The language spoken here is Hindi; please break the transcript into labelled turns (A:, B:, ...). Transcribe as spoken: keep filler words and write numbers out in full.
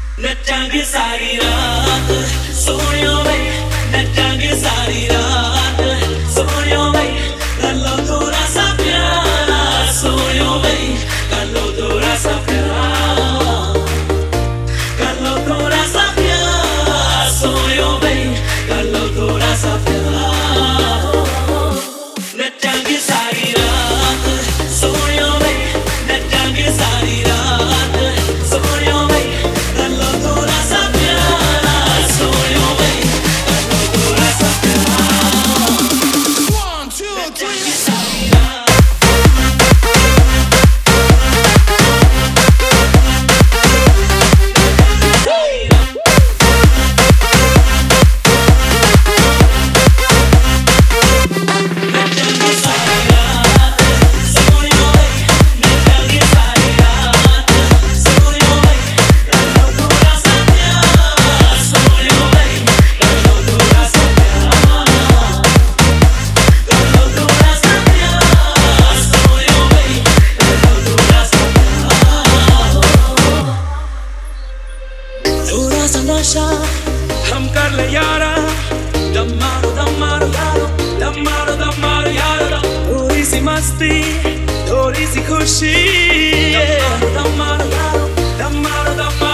A: नचांगे सारी रात सोनियो भाई, नचांगे सारी रात सोनियो भाई, कर लो थोड़ा सा प्यार सोनियो भाई, कर लो थोड़ा सा प्यार, कर लो थोड़ा सा प्यार सोनियो भाई, कर लो थोड़ा सा प्यार। नचांगे सारी रात सोनियो भाई, नचांगे सारी रात सोनियो भाई, कर लो थोड़ा सा प्यार सोनियो भाई, कर लो थोड़ा सा प्यार। One, two, three, सारी रात नचांगे सारी रात सोनियो भाई, नचांगे सारी रात सोनियो भाई, कर लो थोड़ा सा प्यार सोनियो भाई, कर लो थोड़ा सा प्यार, कर लो थोड़ा सा प्यार सोनियो भाई, कर लो थोड़ा सा प्यार। थोड़ा सा नशा हम कर ले यारा, दम मारो दम मारो यारो, दम मारो दम मारो यारो, थोड़ी सी मस्ती थोड़ी सी खुशी, दम मारो दम मारो यारो, दम मारो दम मारो